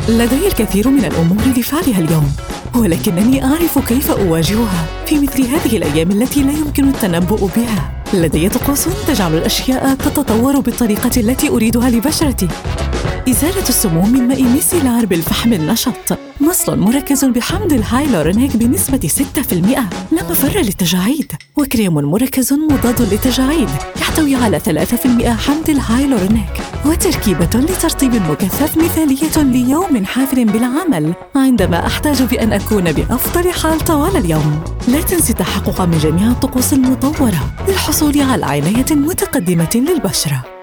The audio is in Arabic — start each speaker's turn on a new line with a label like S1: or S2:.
S1: لدي الكثير من الأمور لفعلها اليوم، ولكنني أعرف كيف أواجهها في مثل هذه الأيام التي لا يمكن التنبؤ بها. لدي طقوس تجعل الأشياء تتطور بالطريقة التي أريدها لبشرتي. إزالة السموم من ماء ميسيلار بالفحم النشط، مصل مركز بحمض الهايلورونيك بنسبة 6%، لا مفر للتجاعيد، وكريم مركز مضاد للتجاعيد يحتوي على 3% حمض الهايلورونيك، وتركيبة لترطيب مكثف مثالية ليوم حافل بالعمل عندما أحتاج بأن أكون بأفضل حال طوال اليوم. لا تنسي التحقق من جميع الطقوس المطورة للحصول على عناية متقدمة للبشرة.